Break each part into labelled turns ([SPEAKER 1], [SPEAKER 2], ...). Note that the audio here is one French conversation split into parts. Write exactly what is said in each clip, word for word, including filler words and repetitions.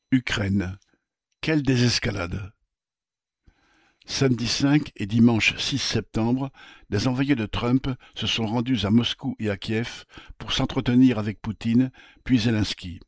[SPEAKER 1] Ukraine. Quelle désescalade! Samedi cinq et dimanche six septembre, des envoyés de Trump se sont rendus à Moscou et à Kiev pour s'entretenir avec Poutine, puis Zelensky.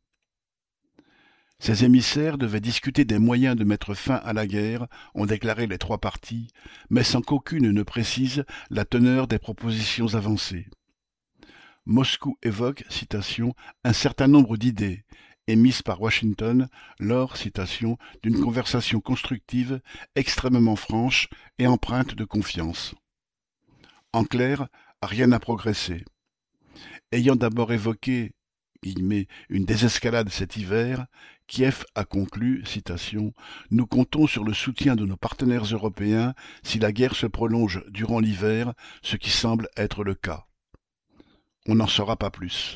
[SPEAKER 1] Ces émissaires devaient discuter des moyens de mettre fin à la guerre, ont déclaré les trois parties, mais sans qu'aucune ne précise la teneur des propositions avancées. Moscou évoque, citation, un certain nombre d'idées, émises par Washington lors, citation, d'une conversation constructive, extrêmement franche et empreinte de confiance. En clair, rien n'a progressé. Ayant d'abord évoqué guillemets, une désescalade cet hiver, Kiev a conclu, citation, nous comptons sur le soutien de nos partenaires européens si la guerre se prolonge durant l'hiver, ce qui semble être le cas. On n'en saura pas plus.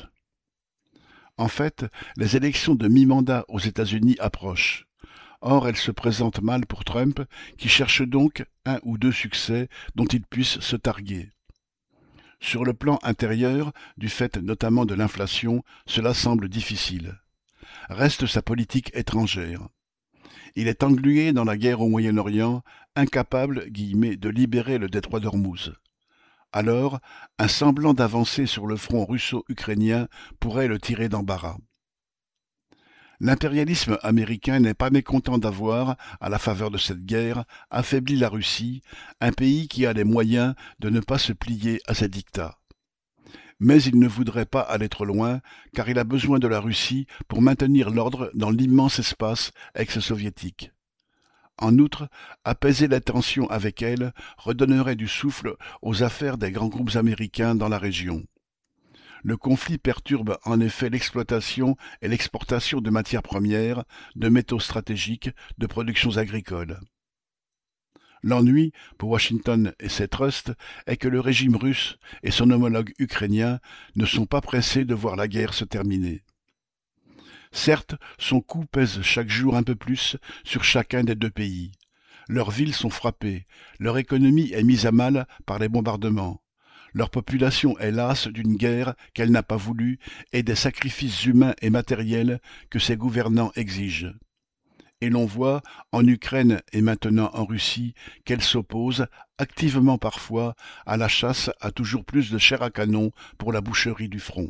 [SPEAKER 1] En fait, les élections de mi-mandat aux États-Unis approchent. Or, elles se présentent mal pour Trump, qui cherche donc un ou deux succès dont il puisse se targuer. Sur le plan intérieur, du fait notamment de l'inflation, cela semble difficile. Reste sa politique étrangère. Il est englué dans la guerre au Moyen-Orient, incapable, guillemets, de libérer le détroit d'Ormuz. Alors, un semblant d'avancée sur le front russo-ukrainien pourrait le tirer d'embarras. L'impérialisme américain n'est pas mécontent d'avoir, à la faveur de cette guerre, affaibli la Russie, un pays qui a les moyens de ne pas se plier à ses dictats. Mais il ne voudrait pas aller trop loin, car il a besoin de la Russie pour maintenir l'ordre dans l'immense espace ex-soviétique. En outre, apaiser les tensions avec elle redonnerait du souffle aux affaires des grands groupes américains dans la région. Le conflit perturbe en effet l'exploitation et l'exportation de matières premières, de métaux stratégiques, de productions agricoles. L'ennui, pour Washington et ses trusts, est que le régime russe et son homologue ukrainien ne sont pas pressés de voir la guerre se terminer. Certes, son coup pèse chaque jour un peu plus sur chacun des deux pays. Leurs villes sont frappées, leur économie est mise à mal par les bombardements. Leur population est lasse d'une guerre qu'elle n'a pas voulu et des sacrifices humains et matériels que ses gouvernants exigent. Et l'on voit, en Ukraine et maintenant en Russie, qu'elle s'oppose, activement parfois, à la chasse à toujours plus de chair à canon pour la boucherie du front.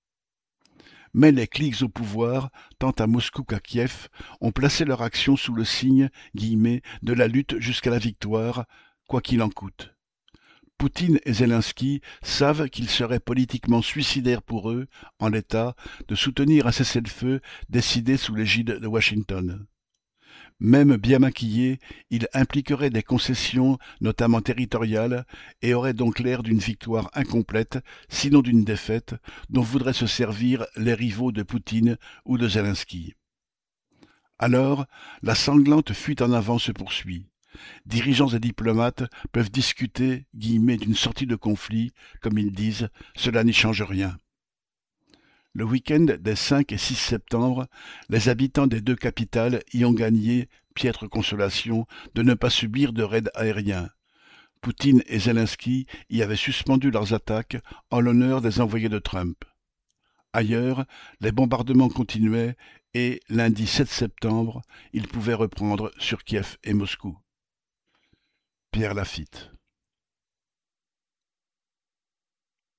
[SPEAKER 1] Mais les cliques au pouvoir, tant à Moscou qu'à Kiev, ont placé leur action sous le signe, guillemets, de la lutte jusqu'à la victoire, quoi qu'il en coûte. Poutine et Zelensky savent qu'il serait politiquement suicidaire pour eux, en l'état, de soutenir un cessez-le-feu décidé sous l'égide de Washington. Même bien maquillé, il impliquerait des concessions, notamment territoriales, et aurait donc l'air d'une victoire incomplète, sinon d'une défaite, dont voudraient se servir les rivaux de Poutine ou de Zelensky. Alors, la sanglante fuite en avant se poursuit. Dirigeants et diplomates peuvent discuter, guillemets, d'une sortie de conflit, comme ils disent, cela n'y change rien. Le week-end des cinq et six septembre, les habitants des deux capitales y ont gagné, piètre consolation, de ne pas subir de raids aériens. Poutine et Zelensky y avaient suspendu leurs attaques en l'honneur des envoyés de Trump. Ailleurs, les bombardements continuaient et, lundi sept septembre, ils pouvaient reprendre sur Kiev et Moscou. Pierre Lafitte.